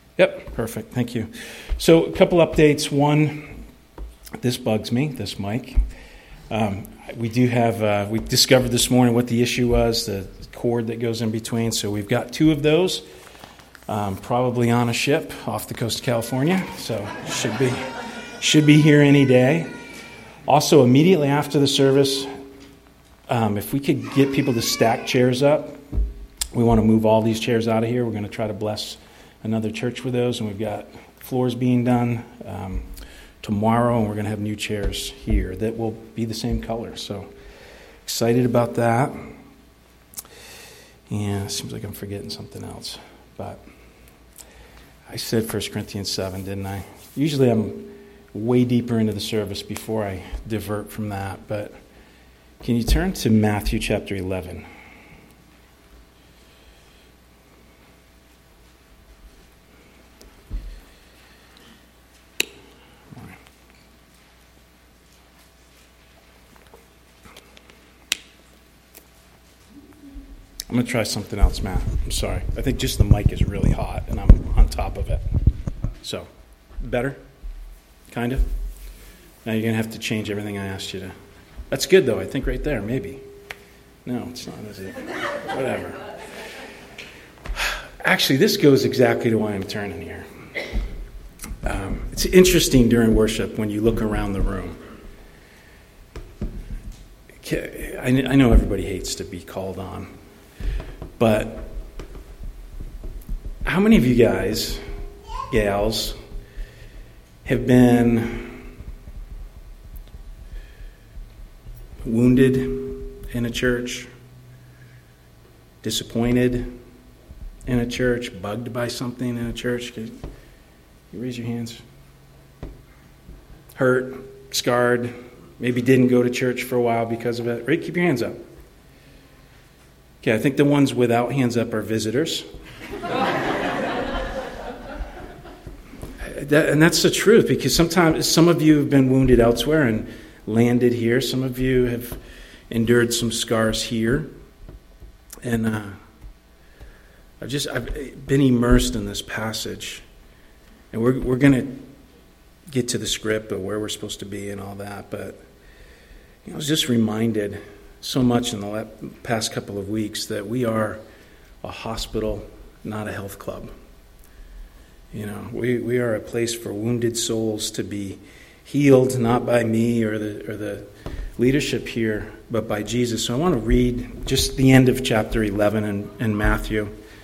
Yep, perfect. Thank you. So a couple updates. One, this bugs me, this mic. We discovered this morning what the issue was, the cord that goes in between. So we've got two of those, probably on a ship off the coast of California. So should be here any day. Also, immediately after the service, if we could get people to stack chairs up, we want to move all these chairs out of here. We're going to try to bless another church with those, and we've got floors being done tomorrow, and we're going to have new chairs here that will be the same color. So excited about that. And it seems like I'm forgetting something else, but I said 1 Corinthians 7, didn't I? Usually I'm way deeper into the service before I divert from that, but can you turn to Matthew chapter 11? I'm going to try something else, Matt. I'm sorry. I think just the mic is really hot, and I'm on top of it. So, better? Kind of? Now you're going to have to change everything I asked you to. That's good, though. I think right there, maybe. No, it's not, is it? Whatever. Actually, this goes exactly to why I'm turning here. It's interesting during worship when you look around the room. I know everybody hates to be called on. But how many of you guys, gals, have been wounded in a church, disappointed in a church, bugged by something in a church? Can you raise your hands? Hurt, scarred, maybe didn't go to church for a while because of it. Right? Keep your hands up. Okay, I think the ones without hands up are visitors. And that's the truth, because sometimes some of you have been wounded elsewhere and landed here. Some of you have endured some scars here. And I've been immersed in this passage. And we're going to get to the script of where we're supposed to be and all that. But I was just reminded so much in the past couple of weeks that we are a hospital, not a health club. You know, we are a place for wounded souls to be healed, not by me or the leadership here, but by Jesus. So I want to read just the end of chapter 11 in Matthew.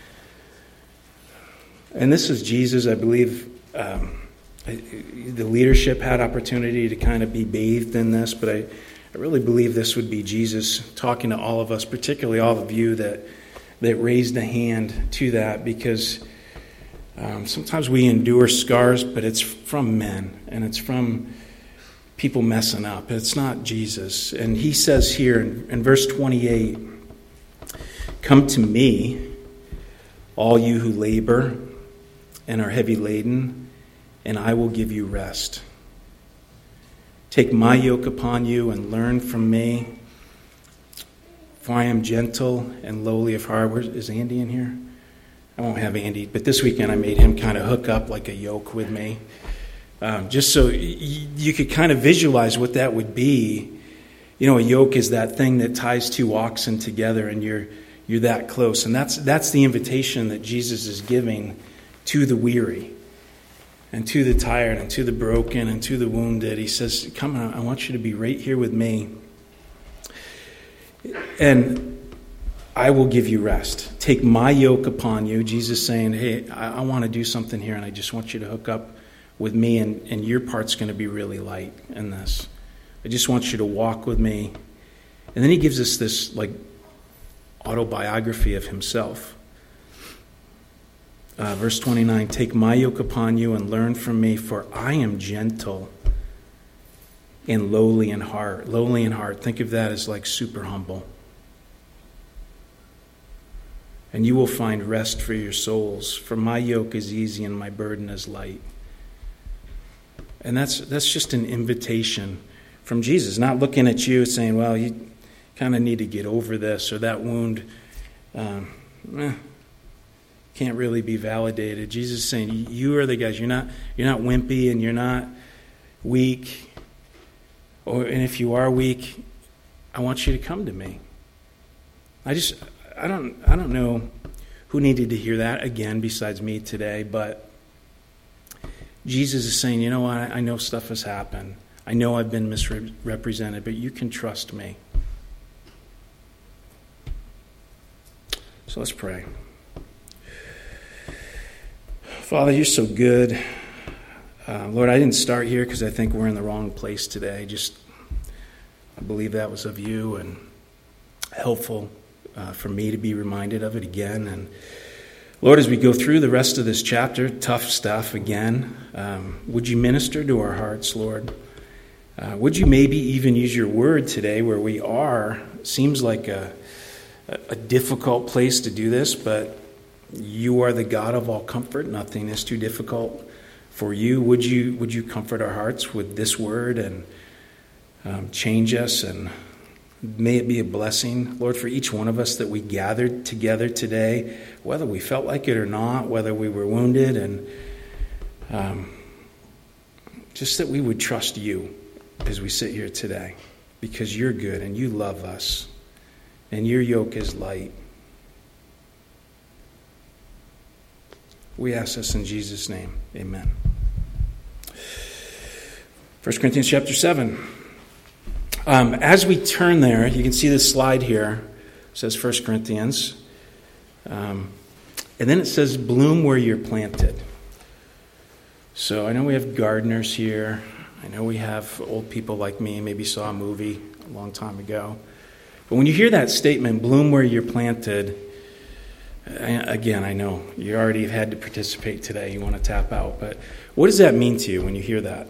And this is Jesus, I believe. The leadership had opportunity to kind of be bathed in this, but I really believe this would be Jesus talking to all of us, particularly all of you that raised a hand to that, because sometimes we endure scars, but it's from men, and it's from people messing up. It's not Jesus. And he says here in verse 28, "Come to me, all you who labor and are heavy laden, and I will give you rest. Take my yoke upon you and learn from me, for I am gentle and lowly of heart." Is Andy in here? I won't have Andy, but this weekend I made him kind of hook up like a yoke with me, just so you could kind of visualize what that would be. You know, a yoke is that thing that ties two oxen together, and you're that close, and that's the invitation that Jesus is giving to the weary, and to the tired, and to the broken, and to the wounded. He says, come on, I want you to be right here with me, and I will give you rest. Take my yoke upon you. Jesus saying, hey, I want to do something here, and I just want you to hook up with me, and your part's going to be really light in this. I just want you to walk with me. And then he gives us this like autobiography of himself. Verse 29, "Take my yoke upon you and learn from me, for I am gentle and lowly in heart." Lowly in heart, think of that as like super humble. "And you will find rest for your souls, for my yoke is easy and my burden is light." And that's just an invitation from Jesus, not looking at you saying, well, you kind of need to get over this or that wound. can't really be validated. Jesus is saying, you are the guys. You're not wimpy and you're not weak. And if you are weak, I want you to come to me. I don't know who needed to hear that again besides me today, but Jesus is saying, you know what, I know stuff has happened. I know I've been misrepresented, but you can trust me. So let's pray. Father, you're so good. Lord, I didn't start here because I think we're in the wrong place today. I believe that was of you and helpful for me to be reminded of it again. And Lord, as we go through the rest of this chapter, tough stuff again, would you minister to our hearts, Lord? Would you maybe even use your word today where we are? Seems like a difficult place to do this, but you are the God of all comfort. Nothing is too difficult for you. Would you comfort our hearts with this word and change us, and may it be a blessing, Lord, for each one of us that we gathered together today, whether we felt like it or not, whether we were wounded, and just that we would trust you as we sit here today, because you're good and you love us and your yoke is light. We ask this in Jesus' name. Amen. 1 Corinthians chapter 7. As we turn there, you can see this slide here. It says 1 Corinthians. And then it says, bloom where you're planted. So I know we have gardeners here. I know we have old people like me, maybe saw a movie a long time ago. But when you hear that statement, bloom where you're planted, again, I know you already have had to participate today. You want to tap out. But what does that mean to you when you hear that?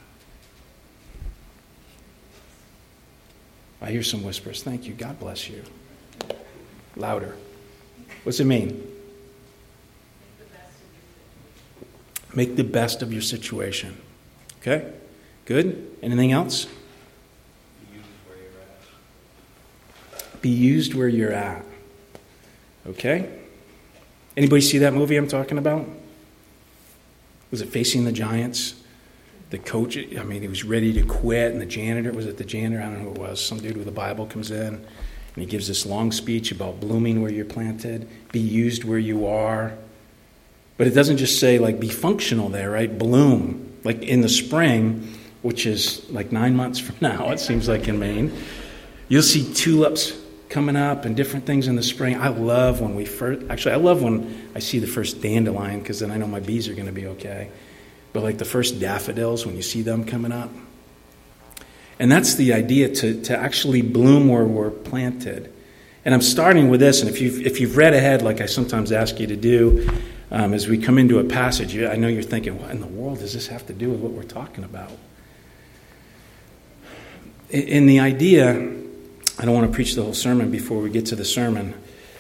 I hear some whispers. Thank you. God bless you. Louder. What's it mean? Make the best of your situation. Okay? Good? Anything else? Be used where you're at. Okay? Anybody see that movie I'm talking about? Was it Facing the Giants? The coach, he was ready to quit, and the janitor, was it the janitor? I don't know who it was. Some dude with a Bible comes in, and he gives this long speech about blooming where you're planted, be used where you are. But it doesn't just say, be functional there, right? Bloom. Like in the spring, which is 9 months from now, it seems like in Maine, you'll see tulips coming up and different things in the spring. I love when I see the first dandelion, because then I know my bees are going to be okay. But the first daffodils, when you see them coming up. And that's the idea, to actually bloom where we're planted. And I'm starting with this, and if you've read ahead, like I sometimes ask you to do, as we come into a passage, I know you're thinking, what in the world does this have to do with what we're talking about? In the idea, I don't want to preach the whole sermon before we get to the sermon,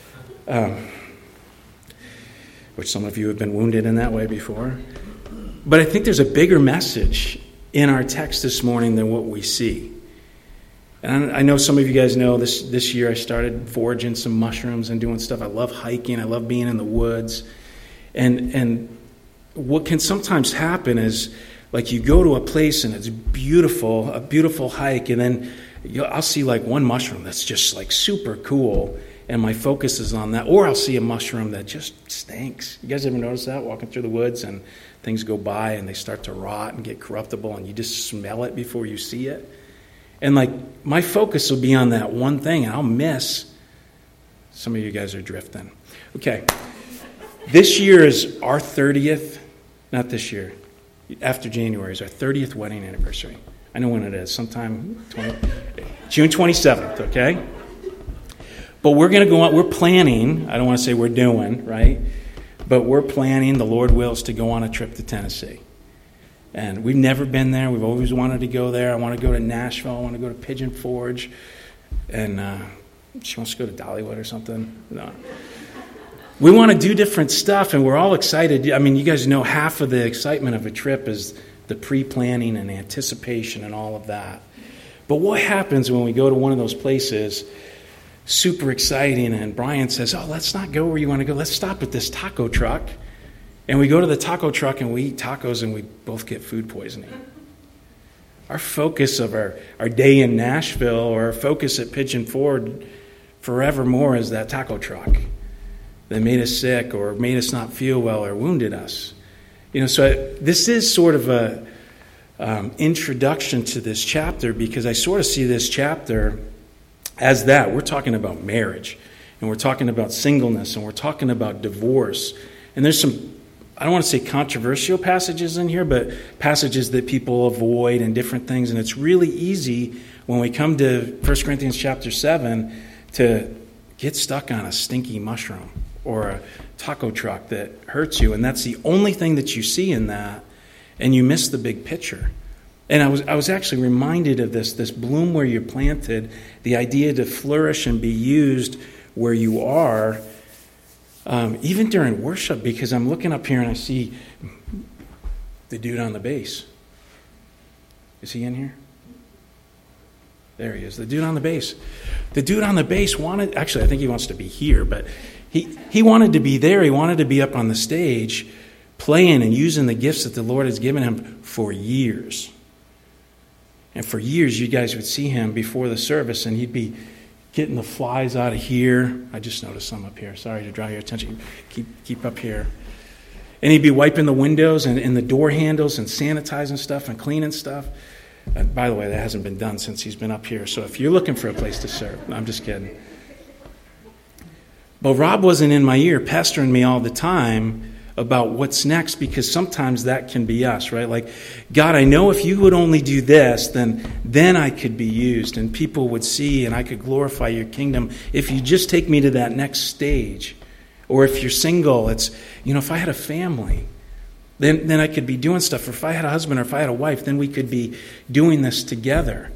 which some of you have been wounded in that way before. But I think there's a bigger message in our text this morning than what we see. And I know some of you guys know this year I started foraging some mushrooms and doing stuff. I love hiking. I love being in the woods. And what can sometimes happen is, you go to a place and it's beautiful, a beautiful hike, and then I'll see one mushroom that's just super cool, and my focus is on that. Or I'll see a mushroom that just stinks. You guys ever notice that, walking through the woods and things go by and they start to rot and get corruptible and you just smell it before you see it? And my focus will be on that one thing, and I'll miss. Some of you guys are drifting. Okay. This year is our 30th, not this year, after January is our 30th wedding anniversary. I know when it is, sometime June 27th, okay? But we're going to go on, we're planning, I don't want to say we're doing, right? But we're planning, the Lord wills, to go on a trip to Tennessee. And we've never been there. We've always wanted to go there. I want to go to Nashville. I want to go to Pigeon Forge. And she wants to go to Dollywood or something. No. We want to do different stuff, and we're all excited. You guys know half of the excitement of a trip is the pre-planning and anticipation and all of that. But what happens when we go to one of those places, super exciting. And Brian says, oh, let's not go where you want to go. Let's stop at this taco truck. And we go to the taco truck and we eat tacos and we both get food poisoning. Our focus of our day in Nashville or our focus at Pigeon Forge forevermore is that taco truck that made us sick or made us not feel well or wounded us. So this is sort of a introduction to this chapter, because I sort of see this chapter as that. We're talking about marriage, and we're talking about singleness, and we're talking about divorce. And there's some, I don't want to say controversial passages in here, but passages that people avoid and different things. And it's really easy when we come to 1 Corinthians chapter 7 to get stuck on a stinky mushroom or a taco truck that hurts you. And that's the only thing that you see in that, and you miss the big picture. And I was actually reminded of this bloom where you're planted, the idea to flourish and be used where you are, even during worship, because I'm looking up here and I see the dude on the bass. Is he in here? There he is, the dude on the bass. The dude on the bass wanted, actually I think he wants to be here, but he wanted to be there. He wanted to be up on the stage playing and using the gifts that the Lord has given him for years. And for years, you guys would see him before the service, and he'd be getting the flies out of here. I just noticed some up here. Sorry to draw your attention. Keep up here. And he'd be wiping the windows and the door handles and sanitizing stuff and cleaning stuff. By the way, that hasn't been done since he's been up here. So if you're looking for a place to serve, I'm just kidding. But Rob wasn't in my ear pestering me all the time about what's next, because sometimes that can be us, right? Like, God, I know if you would only do this, then I could be used and people would see and I could glorify your kingdom. If you just take me to that next stage, or if you're single, it's, if I had a family, then I could be doing stuff. Or if I had a husband or if I had a wife, then we could be doing this together.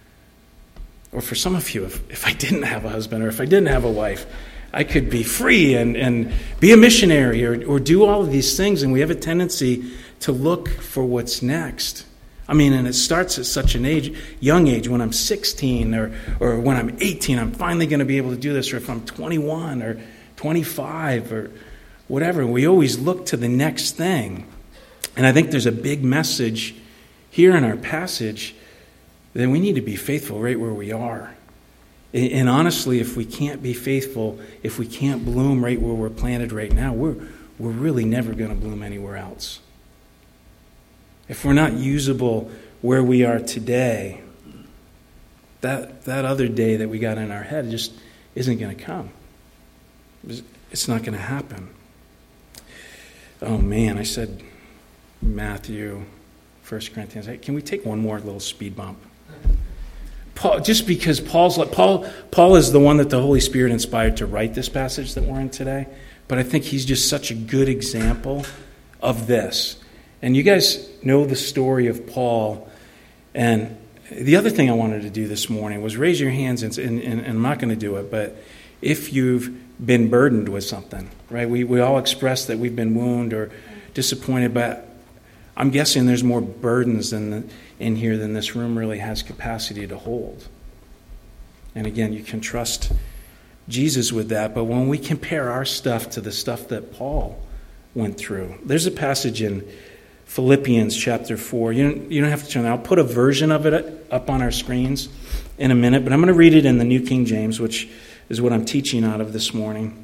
Or for some of you, if I didn't have a husband or if I didn't have a wife, I could be free and be a missionary or do all of these things. And we have a tendency to look for what's next. And it starts at such an young age. When I'm 16 or when I'm 18, I'm finally going to be able to do this. Or if I'm 21 or 25 or whatever. We always look to the next thing. And I think there's a big message here in our passage that we need to be faithful right where we are. And honestly, if we can't be faithful, if we can't bloom right where we're planted right now, we're really never going to bloom anywhere else. If we're not usable where we are today, that other day that we got in our head just isn't going to come. It's not going to happen. Oh man, I said Matthew, 1 Corinthians. Hey, can we take one more little speed bump? Paul, just because Paul is the one that the Holy Spirit inspired to write this passage that we're in today, but I think he's just such a good example of this. And you guys know the story of Paul. And the other thing I wanted to do this morning was raise your hands, and I'm not going to do it, but if you've been burdened with something, right? We all express that we've been wounded or disappointed, but I'm guessing there's more burdens in here than this room really has capacity to hold. And again, you can trust Jesus with that. But when we compare our stuff to the stuff that Paul went through, there's a passage in Philippians chapter 4. You don't have to turn there. I'll put a version of it up on our screens in a minute, but I'm going to read it in the New King James, which is what I'm teaching out of this morning.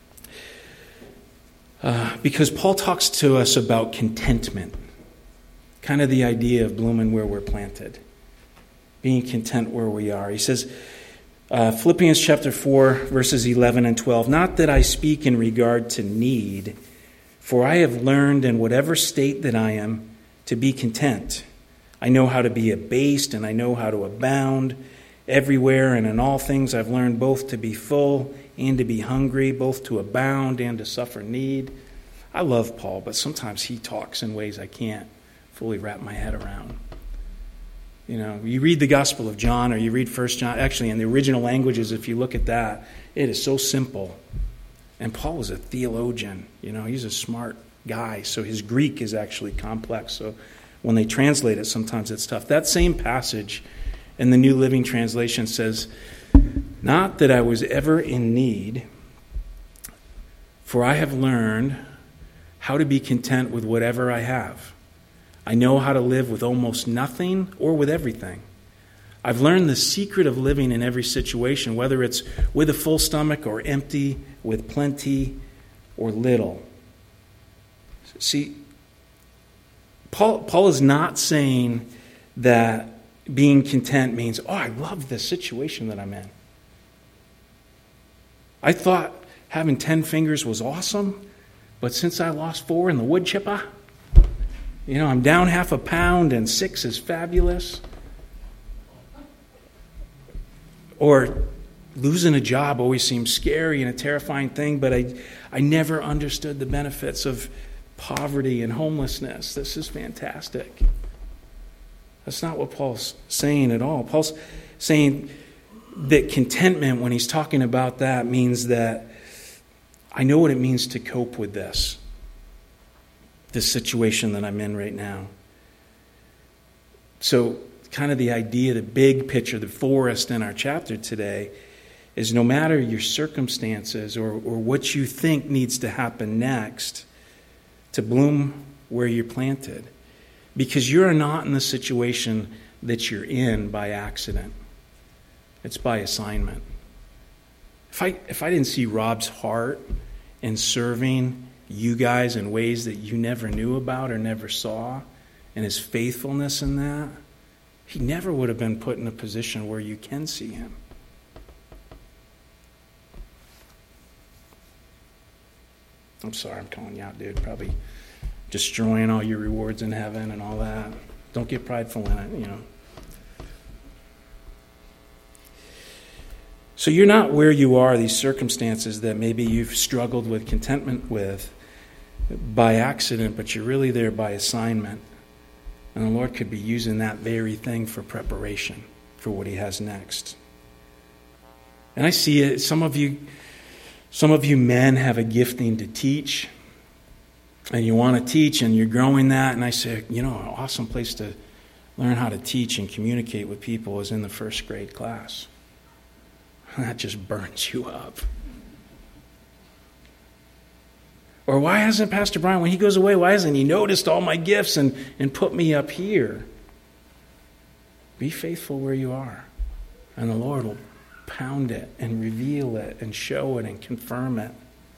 Because Paul talks to us about contentment. Kind of the idea of blooming where we're planted. Being content where we are. He says, Philippians chapter 4, verses 11 and 12, "Not that I speak in regard to need, for I have learned in whatever state that I am to be content. I know how to be abased and I know how to abound. Everywhere and in all things I've learned both to be full and to be hungry, both to abound and to suffer need." I love Paul, but sometimes he talks in ways I can't fully wrap my head around. You read the Gospel of John or you read 1 John. Actually, in the original languages, if you look at that, it is so simple. And Paul is a theologian. He's a smart guy, so his Greek is actually complex. So when they translate it, sometimes it's tough. That same passage in the New Living Translation says, Not that I was ever in need, for I have learned how to be content with whatever I have. I know how to live with almost nothing or with everything. I've learned the secret of living in every situation, whether it's with a full stomach or empty, with plenty or little. See, Paul is not saying that being content means, oh, I love this situation that I'm in. I thought having 10 fingers was awesome, but since I lost 4 in the wood chipper, I'm down half a pound and 6 is fabulous. Or losing a job always seems scary and a terrifying thing, but I never understood the benefits of poverty and homelessness. This is fantastic. That's not what Paul's saying at all. Paul's saying that contentment, when he's talking about that, means that I know what it means to cope with this situation that I'm in right now. So kind of the idea, the big picture, the forest in our chapter today is no matter your circumstances or what you think needs to happen next to bloom where you're planted, because you're not in the situation that you're in by accident. It's by assignment. If I didn't see Rob's heart in serving you guys in ways that you never knew about or never saw, and his faithfulness in that, he never would have been put in a position where you can see him. I'm sorry, I'm calling you out, dude. Probably destroying all your rewards in heaven and all that. Don't get prideful in it, So you're not where you are, these circumstances that maybe you've struggled with contentment with by accident, but you're really there by assignment. And the Lord could be using that very thing for preparation for what he has next. And I see it. Some of you men have a gifting to teach. And you want to teach and you're growing that. And I say, an awesome place to learn how to teach and communicate with people is in the first grade class. That just burns you up. Or why hasn't Pastor Brian, when he goes away, why hasn't he noticed all my gifts and put me up here? Be faithful where you are. And the Lord will pound it and reveal it and show it and confirm it.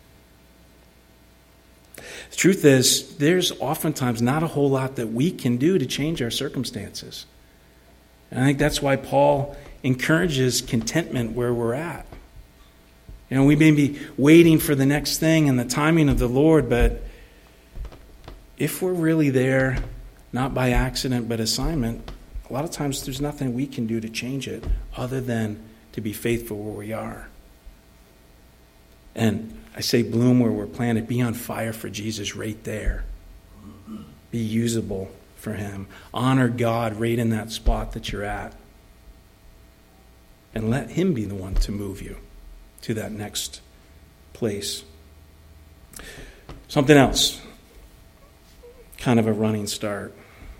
The truth is, there's oftentimes not a whole lot that we can do to change our circumstances. And I think that's why Paul encourages contentment where we're at. We may be waiting for the next thing and the timing of the Lord, but if we're really there, not by accident but assignment, a lot of times there's nothing we can do to change it other than to be faithful where we are. And I say bloom where we're planted. Be on fire for Jesus right there. Be usable for him. Honor God right in that spot that you're at. And let him be the one to move you to that next place. Something else. Kind of a running start.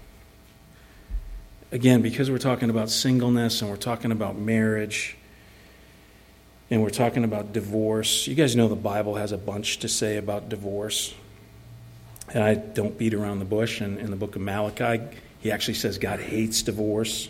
Again, because we're talking about singleness and we're talking about marriage and we're talking about divorce. You guys know the Bible has a bunch to say about divorce. And I don't beat around the bush. And in the book of Malachi, he actually says God hates divorce.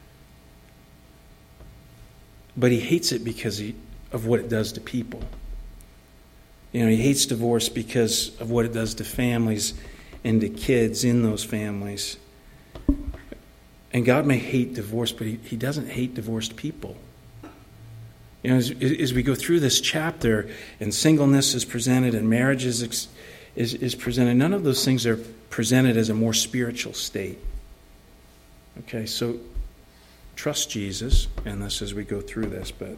But he hates it because of what it does to people. He hates divorce because of what it does to families and to kids in those families. And God may hate divorce, but he doesn't hate divorced people. As we go through this chapter, and singleness is presented, and marriage is presented, none of those things are presented as a more spiritual state. Okay, so trust Jesus in this as we go through this, but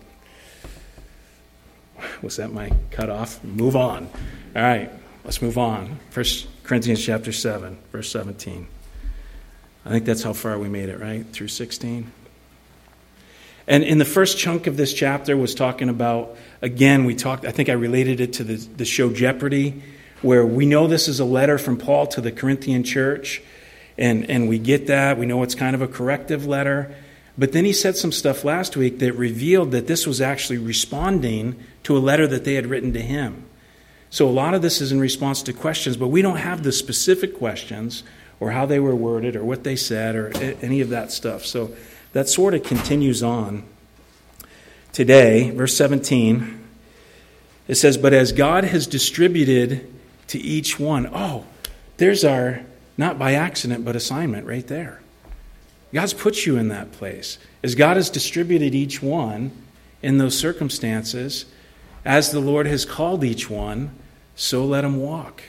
was that my cutoff? Move on. All right, let's move on. 1 Corinthians chapter 7, verse 17. I think that's how far we made it, right? Through 16. And in the first chunk of this chapter was talking about, again, I think I related it to the show Jeopardy, where we know this is a letter from Paul to the Corinthian church, and we get that. We know it's kind of a corrective letter. But then he said some stuff last week that revealed that this was actually responding to a letter that they had written to him. So a lot of this is in response to questions, but we don't have the specific questions or how they were worded or what they said or any of that stuff. So that sort of continues on. Today, verse 17, it says, "But as God has distributed to each one," there's our, not by accident, but assignment right there. God's put you in that place. As God has distributed each one in those circumstances, as the Lord has called each one, so let him walk.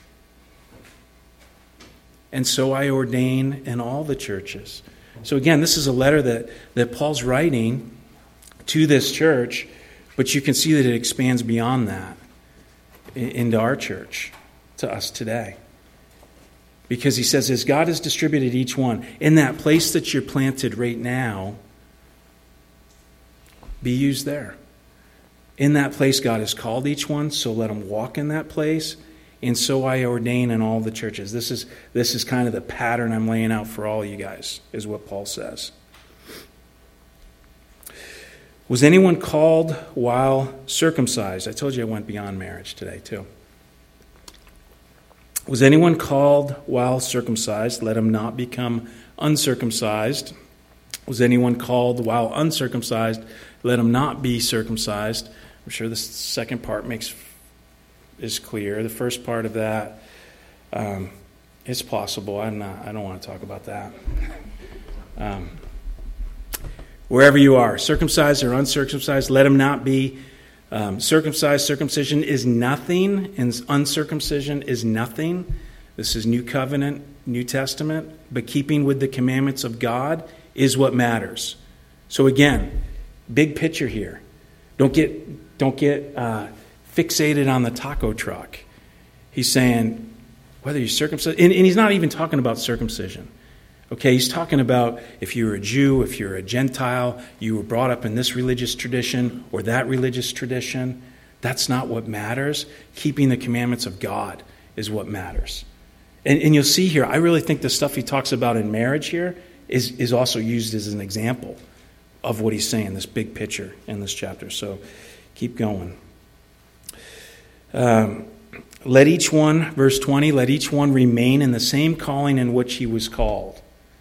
And so I ordain in all the churches. So again, this is a letter that Paul's writing to this church, but you can see that it expands beyond that into our church, to us today. Because he says, as God has distributed each one, in that place that you're planted right now, be used there. In that place, God has called each one, so let them walk in that place. And so I ordain in all the churches. This is kind of the pattern I'm laying out for all you guys, is what Paul says. Was anyone called while circumcised? I told you I went beyond marriage today, too. Was anyone called while circumcised? Let him not become uncircumcised. Was anyone called while uncircumcised? Let him not be circumcised. I'm sure the second part is clear. The first part of that, it's possible. I don't want to talk about that. Wherever you are, circumcised or uncircumcised, let him not be circumcised. Circumcision is nothing, and uncircumcision is nothing. This is New Covenant, New Testament, but keeping with the commandments of God is what matters. So again, big picture here. Don't get fixated on the taco truck. He's saying whether you're circumcised, and he's not even talking about circumcision. Okay, he's talking about if you're a Jew, if you're a Gentile, you were brought up in this religious tradition or that religious tradition. That's not what matters. Keeping the commandments of God is what matters. And you'll see here, I really think the stuff he talks about in marriage here is also used as an example of what he's saying, this big picture in this chapter. So keep going. Let each one, verse 20, let each one remain in the same calling in which he was called.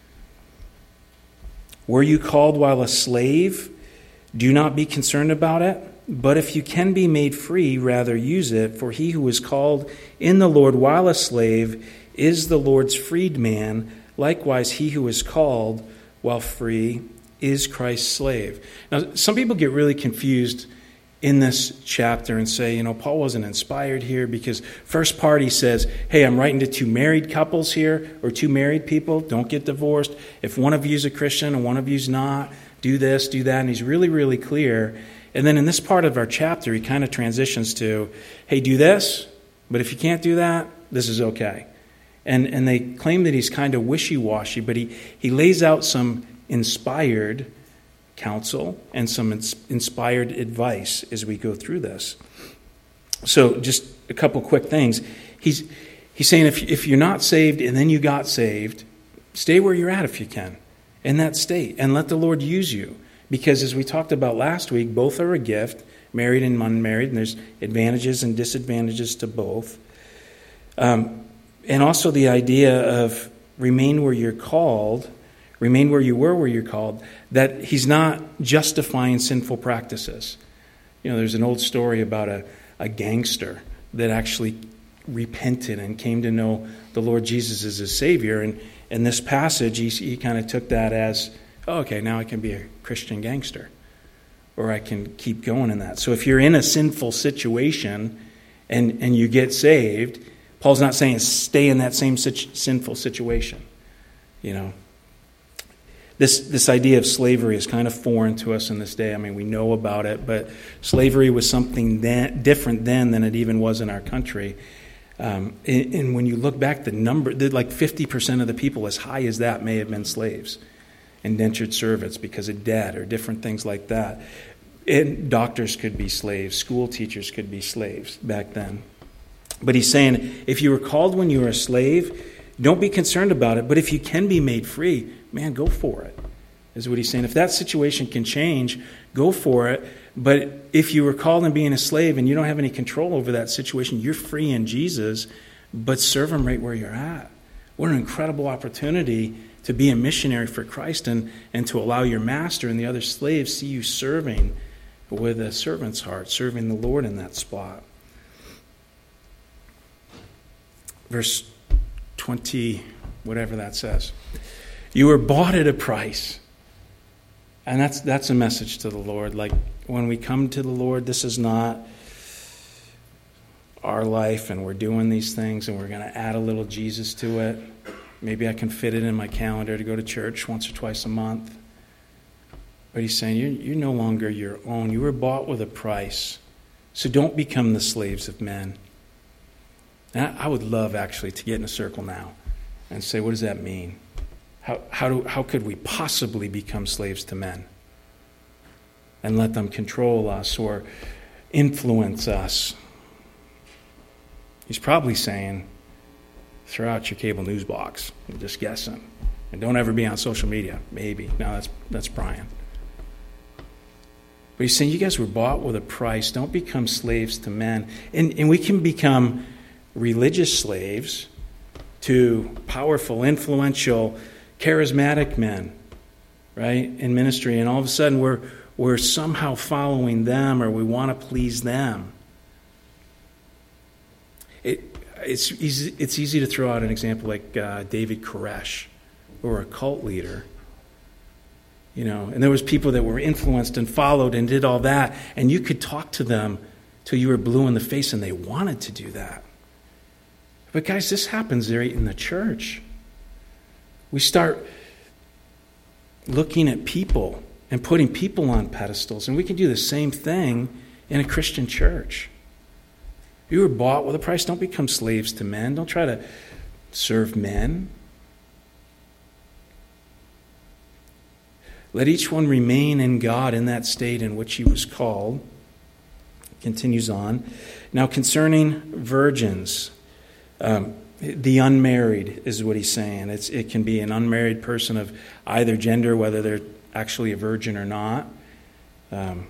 Were you called while a slave? Do not be concerned about it. But if you can be made free, rather use it. For he who is called in the Lord while a slave is the Lord's freedman. Likewise, he who is called while free is Christ's slave. Now, some people get really confused in this chapter and say, Paul wasn't inspired here because first part he says, hey, I'm writing to two married couples here or two married people. Don't get divorced. If one of you is a Christian and one of you is not, do this, do that. And he's really, really clear. And then in this part of our chapter, he kind of transitions to, hey, do this, but if you can't do that, this is okay. And they claim that he's kind of wishy-washy, but he lays out some inspired counsel and some inspired advice as we go through this. So just a couple quick things. He's saying if you're not saved and then you got saved, stay where you're at if you can, in that state, and let the Lord use you. Because as we talked about last week, both are a gift, married and unmarried, and there's advantages and disadvantages to both. And also the idea of remain where you're called, remain where you were where you're called, that he's not justifying sinful practices. There's an old story about a gangster that actually repented and came to know the Lord Jesus as his Savior. And in this passage, he kind of took that as, okay, now I can be a Christian gangster, or I can keep going in that. So if you're in a sinful situation and you get saved, Paul's not saying stay in that same sinful situation. This idea of slavery is kind of foreign to us in this day. I mean, we know about it, but slavery was something different then than it even was in our country. And when you look back, the number, like 50% of the people as high as that may have been slaves, indentured servants because of debt or different things like that. And doctors could be slaves. School teachers could be slaves back then. But he's saying, if you were called when you were a slave, don't be concerned about it. But if you can be made free, man, go for it. is what he's saying. If that situation can change, go for it. But if you were called in being a slave and you don't have any control over that situation, you're free in Jesus, but serve him right where you're at. What an incredible opportunity to be a missionary for Christ and to allow your master and the other slaves see you serving with a servant's heart, serving the Lord in that spot. Verse 20, whatever that says. You were bought at a price. And that's a message to the Lord. Like, when we come to the Lord, this is not our life and we're doing these things and we're going to add a little Jesus to it. Maybe I can fit it in my calendar to go to church once or twice a month. But he's saying, you're no longer your own. You were bought with a price. So don't become the slaves of men. And I would love, actually, to get in a circle now and say, what does that mean? How could we possibly become slaves to men and let them control us or influence us? He's probably saying, throw out your cable news box. I'm just guessing. And don't ever be on social media. Maybe. No, that's Brian. But he's saying, you guys were bought with a price. Don't become slaves to men. And we can become religious slaves to powerful, influential, charismatic men, right, in ministry. And all of a sudden we're somehow following them or we want to please them. It's easy to throw out an example like David Koresh, or a cult leader. You know, and there was people that were influenced and followed and did all that, and you could talk to them till you were blue in the face and they wanted to do that. But guys, this happens right in the church. We start looking at people and putting people on pedestals, and we can do the same thing in a Christian church. You were bought with a price. Don't become slaves to men. Don't try to serve men. Let each one remain in God in that state in which he was called. It continues on. Now, concerning virgins, the unmarried is what he's saying. It can be an unmarried person of either gender, whether they're actually a virgin or not. And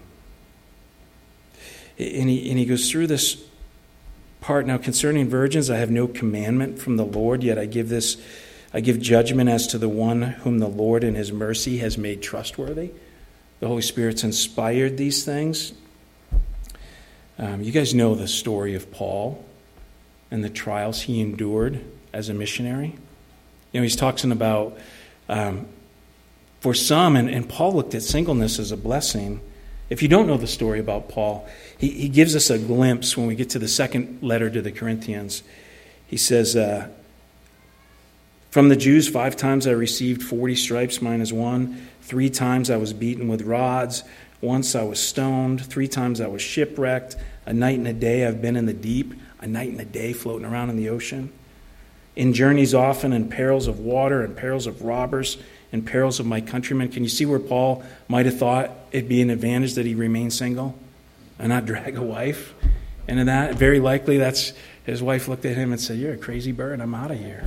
he goes through this part. Now, concerning virgins, I have no commandment from the Lord, yet I give judgment as to the one whom the Lord in his mercy has made trustworthy. The Holy Spirit's inspired these things. You guys know the story of Paul and the trials he endured as a missionary. You know, he's talking about, for some, and Paul looked at singleness as a blessing. If you don't know the story about Paul, he gives us a glimpse when we get to the second letter to the Corinthians. He says, from the Jews 5 times I received 40 stripes minus 1. 3 times I was beaten with rods. Once I was stoned. 3 times I was shipwrecked. A night and a day I've been in the deep. A night and a day floating around in the ocean. In journeys often, in perils of water, in perils of robbers, in perils of my countrymen. Can you see where Paul might have thought it'd be an advantage that he remain single and not drag a wife? And in that, very likely that's his wife looked at him and said, you're a crazy bird, I'm out of here.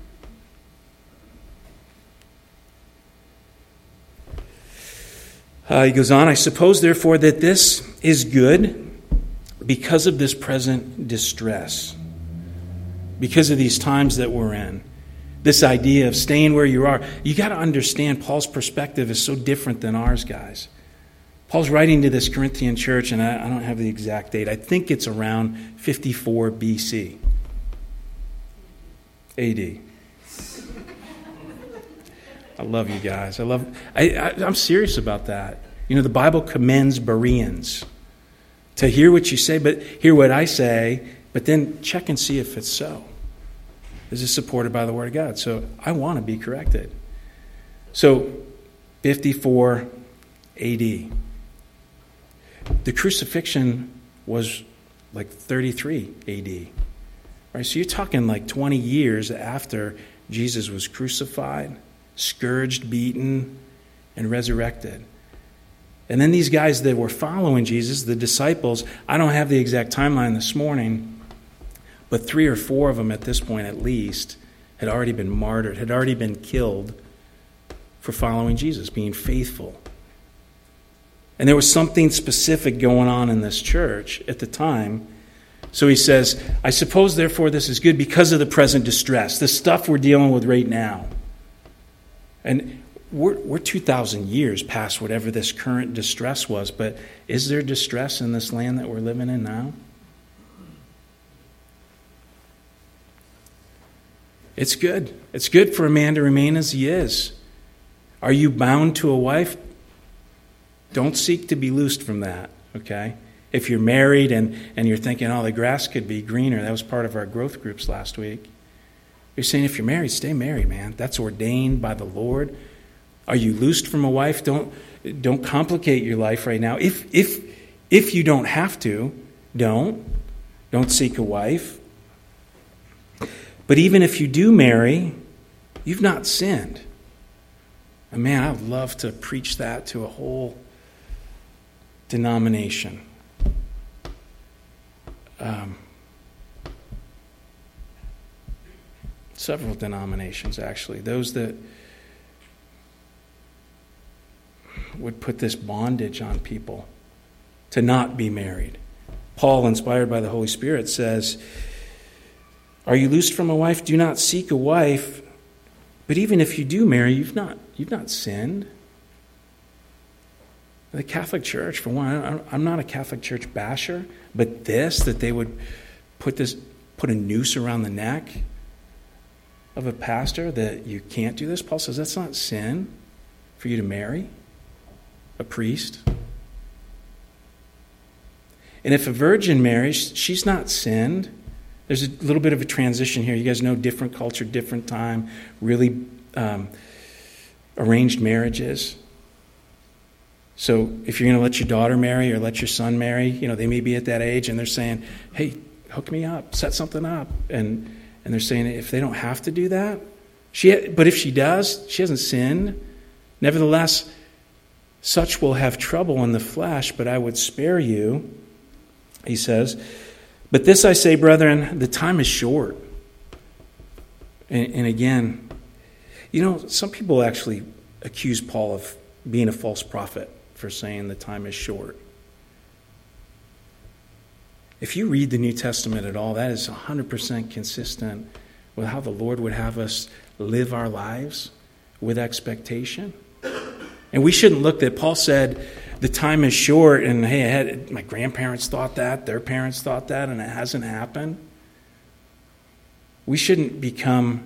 He goes on, I suppose, therefore, that this is good because of this present distress, because of these times that we're in, this idea of staying where you are. You got to understand Paul's perspective is so different than ours, guys. Paul's writing to this Corinthian church, and I don't have the exact date. I think it's around 54 BC, AD. I love you guys. I'm serious about that. You know, the Bible commends Bereans to hear what you say, but hear what I say, but then check and see if it's so. Is it supported by the Word of God? So I want to be corrected. So 54 AD. The crucifixion was like 33 AD. Right? So you're talking like 20 years after Jesus was crucified, scourged, beaten, and resurrected. And then these guys that were following Jesus, the disciples, I don't have the exact timeline this morning, but 3 or 4 of them at this point at least had already been martyred, had already been killed for following Jesus, being faithful. And there was something specific going on in this church at the time. So he says, I suppose, therefore, this is good because of the present distress, the stuff we're dealing with right now. And we're 2,000 years past whatever this current distress was, but is there distress in this land that we're living in now? It's good. It's good for a man to remain as he is. Are you bound to a wife? Don't seek to be loosed from that, okay? If you're married and you're thinking, oh, the grass could be greener, that was part of our growth groups last week. You're saying if you're married, stay married, man. That's ordained by the Lord. Are you loosed from a wife? Don't complicate your life right now. If you don't have to, don't seek a wife. But even if you do marry, you've not sinned. And man, I would love to preach that to a whole denomination. Several denominations, actually. Those that would put this bondage on people to not be married. Paul, inspired by the Holy Spirit, says, are you loosed from a wife? Do not seek a wife. But even if you do marry, you've not sinned. The Catholic Church, for one, I'm not a Catholic Church basher, but that they would put a noose around the neck of a pastor, that you can't do this. Paul says that's not sin for you to marry a priest. And if a virgin marries, she's not sinned. There's a little bit of a transition here. You guys know, different culture, different time, really arranged marriages. So if you're going to let your daughter marry or let your son marry, they may be at that age and they're saying, hey, hook me up, set something up. And they're saying if they don't have to do that, but if she does, she hasn't sinned. Nevertheless, such will have trouble in the flesh, but I would spare you, he says. But this I say, brethren, the time is short. And again, some people actually accuse Paul of being a false prophet for saying the time is short. If you read the New Testament at all, that is 100% consistent with how the Lord would have us live our lives with expectation. And we shouldn't look that Paul said the time is short and, hey, my grandparents thought that, their parents thought that, and it hasn't happened. We shouldn't become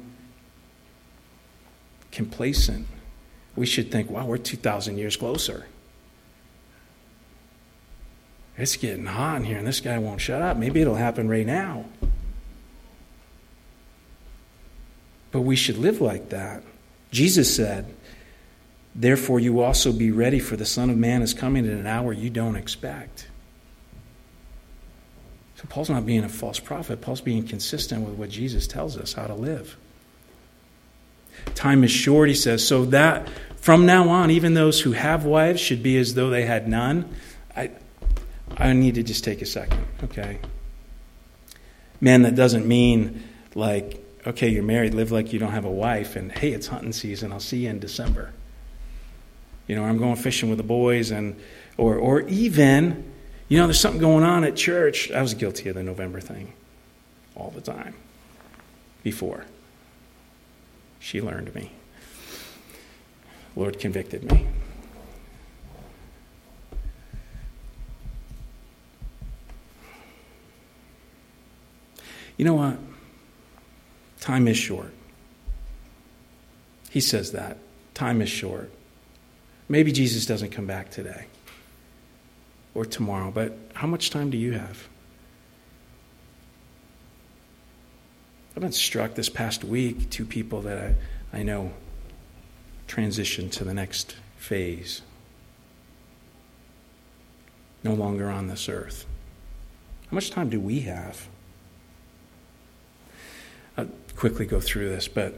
complacent. We should think, wow, we're 2,000 years closer. It's getting hot in here and this guy won't shut up. Maybe it'll happen right now. But we should live like that. Jesus said, therefore you also be ready, for the Son of Man is coming at an hour you don't expect. So Paul's not being a false prophet. Paul's being consistent with what Jesus tells us how to live. Time is short, he says, so that from now on, even those who have wives should be as though they had none. I need to just take a second, okay? Man, that doesn't mean like, okay, you're married, live like you don't have a wife, and hey, it's hunting season, I'll see you in December. I'm going fishing with the boys, or even, there's something going on at church. I was guilty of the November thing all the time before. She learned me. Lord convicted me. You know what? Time is short. He says that. Time is short. Maybe Jesus doesn't come back today or tomorrow, but how much time do you have? I've been struck this past week, 2 people that I know transitioned to the next phase. No longer on this earth. How much time do we have? I'll quickly go through this, but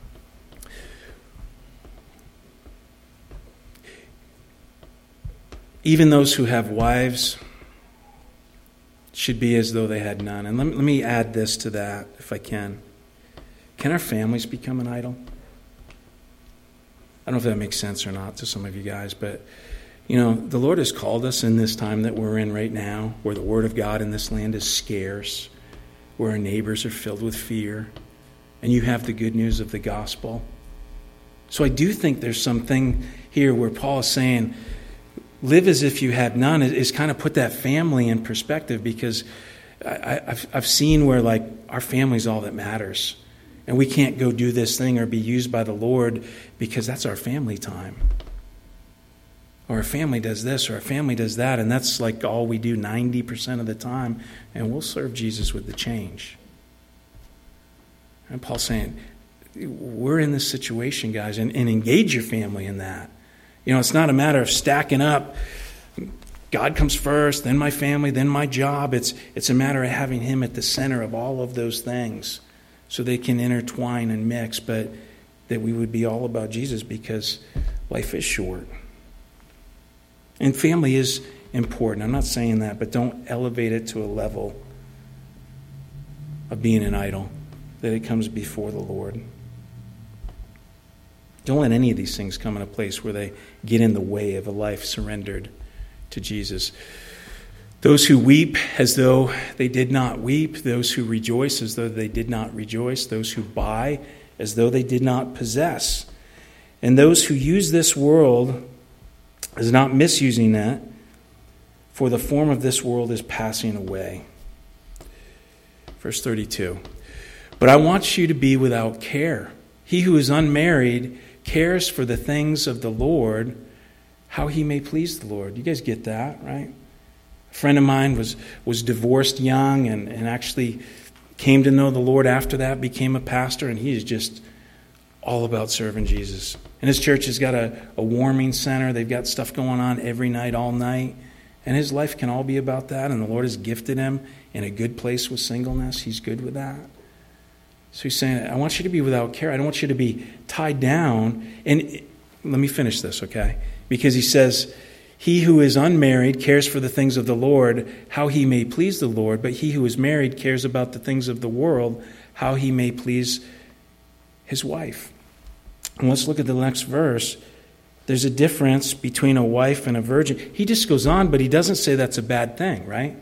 even those who have wives should be as though they had none. And let me add this to that, if I can. Can our families become an idol? I don't know if that makes sense or not to some of you guys, but the Lord has called us in this time that we're in right now, where the Word of God in this land is scarce, where our neighbors are filled with fear, and you have the good news of the gospel. So I do think there's something here where Paul is saying, live as if you had none, is kind of put that family in perspective, because I've seen where like our family's all that matters. And we can't go do this thing or be used by the Lord because that's our family time. Or our family does this or our family does that, and that's like all we do 90% of the time, and we'll serve Jesus with the change. And Paul's saying, we're in this situation, guys, and engage your family in that. It's not a matter of stacking up. God comes first, then my family, then my job. It's a matter of having Him at the center of all of those things so they can intertwine and mix, but that we would be all about Jesus because life is short. And family is important. I'm not saying that, but don't elevate it to a level of being an idol, that it comes before the Lord. Don't let any of these things come in a place where they get in the way of a life surrendered to Jesus. Those who weep as though they did not weep, those who rejoice as though they did not rejoice, those who buy as though they did not possess, and those who use this world as not misusing that, for the form of this world is passing away. Verse 32. But I want you to be without care. He who is unmarried cares for the things of the Lord, how he may please the Lord. You guys get that, right? A friend of mine was divorced young and actually came to know the Lord after that, became a pastor, and he is just all about serving Jesus. And his church has got a warming center. They've got stuff going on every night, all night. And his life can all be about that, and the Lord has gifted him in a good place with singleness. He's good with that. So he's saying, I want you to be without care. I don't want you to be tied down. And let me finish this, okay? Because he says, he who is unmarried cares for the things of the Lord, how he may please the Lord. But he who is married cares about the things of the world, how he may please his wife. And let's look at the next verse. There's a difference between a wife and a virgin. He just goes on, but he doesn't say that's a bad thing, right?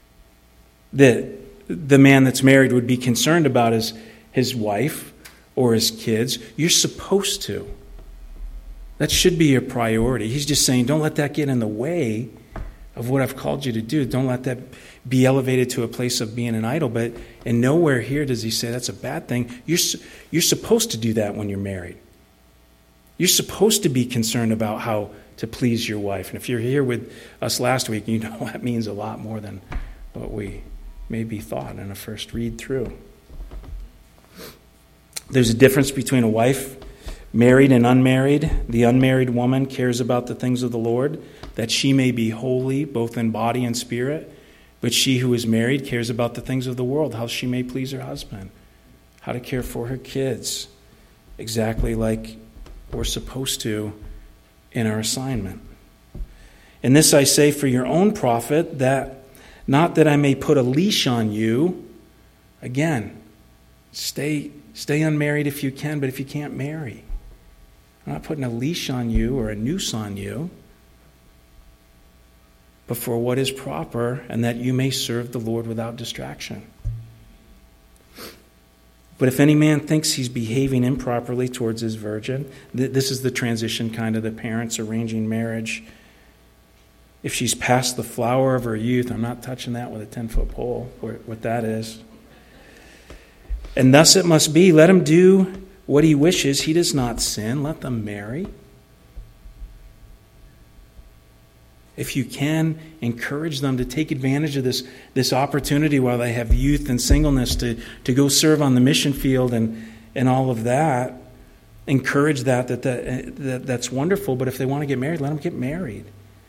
That the man that's married would be concerned about his wife or his kids. You're supposed to. That should be your priority. He's just saying, don't let that get in the way of what I've called you to do. Don't let that be elevated to a place of being an idol. But and nowhere here does he say that's a bad thing. You're supposed to do that when you're married. You're supposed to be concerned about how to please your wife. And if you're here with us last week, you know that means a lot more than what we maybe thought in a first read through. There's a difference between a wife, married and unmarried. The unmarried woman cares about the things of the Lord, that she may be holy both in body and spirit. But she who is married cares about the things of the world, how she may please her husband, how to care for her kids, exactly like we're supposed to in our assignment. And this I say for your own profit, that not that I may put a leash on you. Again, stay unmarried if you can, but if you can't, marry. I'm not putting a leash on you or a noose on you, but for what is proper, and that you may serve the Lord without distraction. But if any man thinks he's behaving improperly towards his virgin, this is the transition kind of the parents arranging marriage. If she's past the flower of her youth, I'm not touching that with a 10-foot pole, what that is. And thus it must be, let him do what he wishes. He does not sin. Let them marry. If you can, encourage them to take advantage of this opportunity while they have youth and singleness to go serve on the mission field and all of that. Encourage that's wonderful, but if they want to get married, let them get married.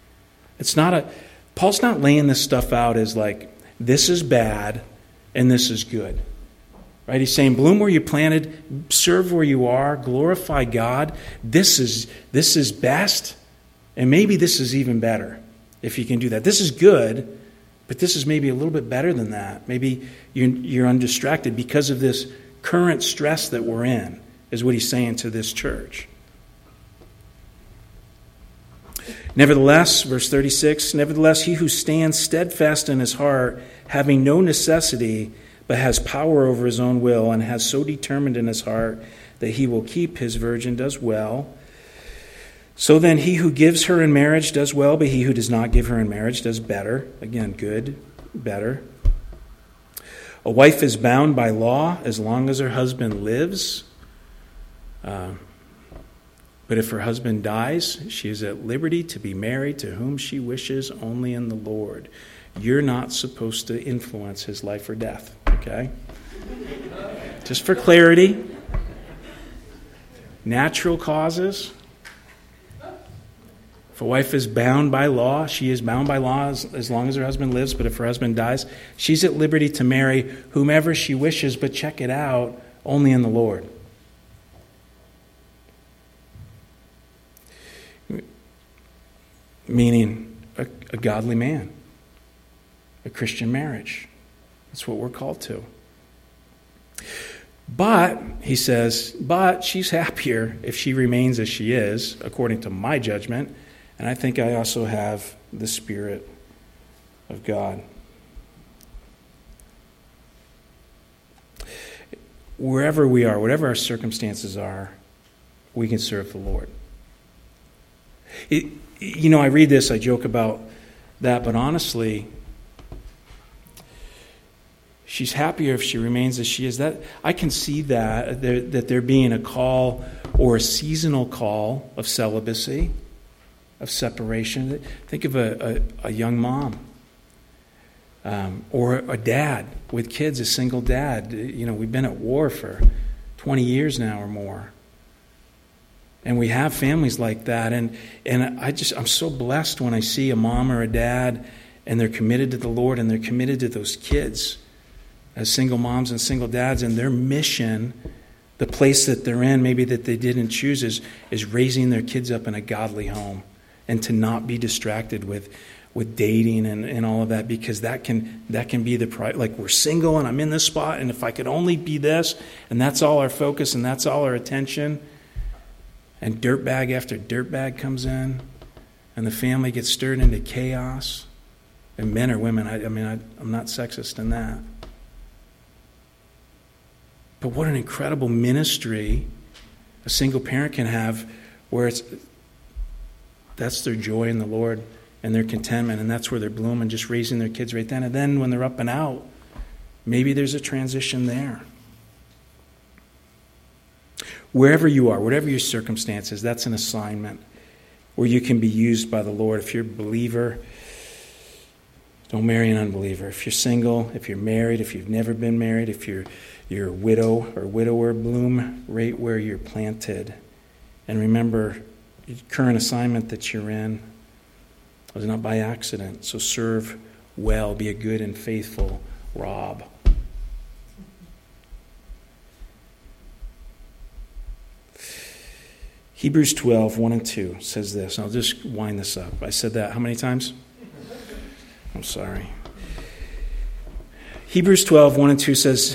Paul's not laying this stuff out as like, this is bad and this is good. Right? He's saying, bloom where you planted, serve where you are, glorify God. This is best, and maybe this is even better if you can do that. This is good, but this is maybe a little bit better than that. Maybe you're undistracted because of this current stress that we're in, is what he's saying to this church. Nevertheless, verse 36, nevertheless, he who stands steadfast in his heart, having no necessity, but has power over his own will, and has so determined in his heart that he will keep his virgin, does well. So then he who gives her in marriage does well, but he who does not give her in marriage does better. Again, good, better. A wife is bound by law as long as her husband lives. But if her husband dies, she is at liberty to be married to whom she wishes, only in the Lord. You're not supposed to influence his life or death, okay? Just for clarity. Natural causes. If a wife is bound by law, she is bound by law as long as her husband lives. But if her husband dies, she's at liberty to marry whomever she wishes. But check it out, only in the Lord. Meaning a godly man, a Christian marriage. That's what we're called to. But, he says, but she's happier if she remains as she is, according to my judgment. And I think I also have the Spirit of God. Wherever we are, whatever our circumstances are, we can serve the Lord. I read this, I joke about that, but honestly, she's happier if she remains as she is. That I can see that there being a call or a seasonal call of celibacy, of separation. Think of a young mom or a dad with kids, a single dad. We've been at war for 20 years now or more. And we have families like that. And I'm so blessed when I see a mom or a dad and they're committed to the Lord and they're committed to those kids as single moms and single dads, and their mission, the place that they're in, maybe that they didn't choose, is raising their kids up in a godly home and to not be distracted with dating and all of that, because that can be the pride. Like, we're single and I'm in this spot, and if I could only be this, and that's all our focus and that's all our attention, and dirtbag after dirtbag comes in, and the family gets stirred into chaos, and men or women, I'm not sexist in that. But what an incredible ministry a single parent can have, where that's their joy in the Lord and their contentment, and that's where they're blooming, just raising their kids right then. And then when they're up and out, maybe there's a transition there. Wherever you are, whatever your circumstances, that's an assignment where you can be used by the Lord. If you're a believer, don't marry an unbeliever. If you're single, if you're married, if you've never been married, if you're a widow or widower, bloom right where you're planted. And remember, the current assignment that you're in was not by accident. So serve well, be a good and faithful Rob. Hebrews 12, 1 and 2 says this. I'll just wind this up. I said that how many times? I'm sorry. Hebrews 12, 1 and 2 says,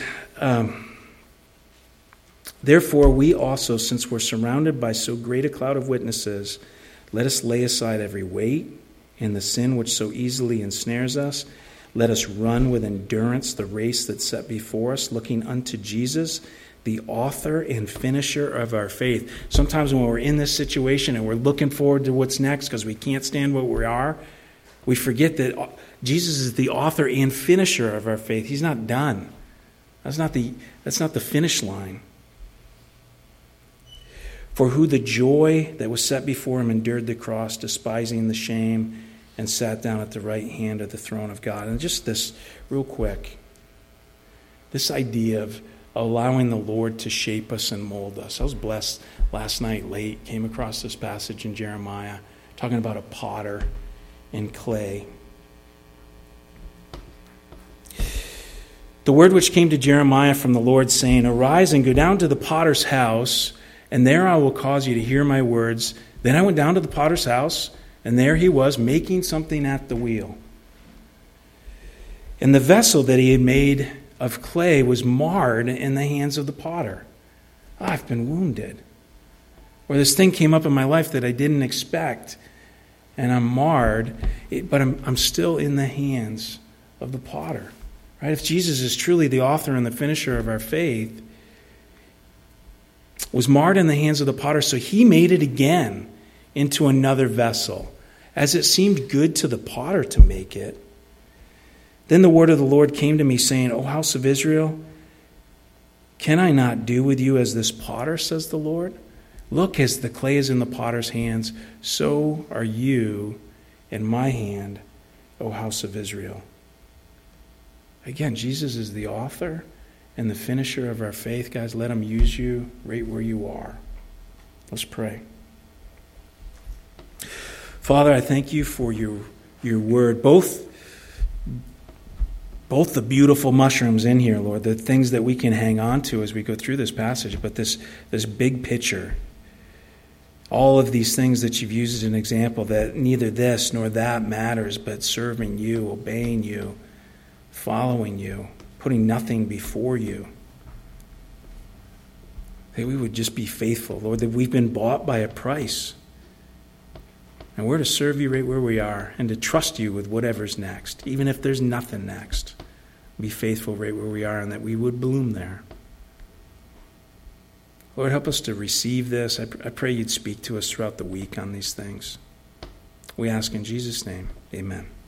therefore we also, since we're surrounded by so great a cloud of witnesses, let us lay aside every weight and the sin which so easily ensnares us. Let us run with endurance the race that's set before us, looking unto Jesus, the author and finisher of our faith. Sometimes when we're in this situation and we're looking forward to what's next because we can't stand what we are, we forget that Jesus is the author and finisher of our faith. He's not done. That's not the finish line. For who the joy that was set before him endured the cross, despising the shame, and sat down at the right hand of the throne of God. And just this, real quick, this idea of allowing the Lord to shape us and mold us. I was blessed last night late, came across this passage in Jeremiah, talking about a potter in clay. The word which came to Jeremiah from the Lord, saying, arise and go down to the potter's house, and there I will cause you to hear my words. Then I went down to the potter's house, and there he was, making something at the wheel. And the vessel that he had made of clay was marred in the hands of the potter. I've been wounded. Or this thing came up in my life that I didn't expect. and I'm marred, but I'm still in the hands of the potter. Right? If Jesus is truly the author and the finisher of our faith, was marred in the hands of the potter, so he made it again into another vessel, as it seemed good to the potter to make it. Then the word of the Lord came to me, saying, O house of Israel, can I not do with you as this potter, says the Lord? Look, as the clay is in the potter's hands, so are you in my hand, O house of Israel. Again, Jesus is the author and the finisher of our faith. Guys, let him use you right where you are. Let's pray. Father, I thank you for your word, both the beautiful mushrooms in here, Lord, the things that we can hang on to as we go through this passage, but this big picture, all of these things that you've used as an example, that neither this nor that matters, but serving you, obeying you, following you, putting nothing before you. That we would just be faithful, Lord, that we've been bought by a price. And we're to serve you right where we are and to trust you with whatever's next, even if there's nothing next. Be faithful right where we are and that we would bloom there. Lord, help us to receive this. I pray you'd speak to us throughout the week on these things. We ask in Jesus' name, amen.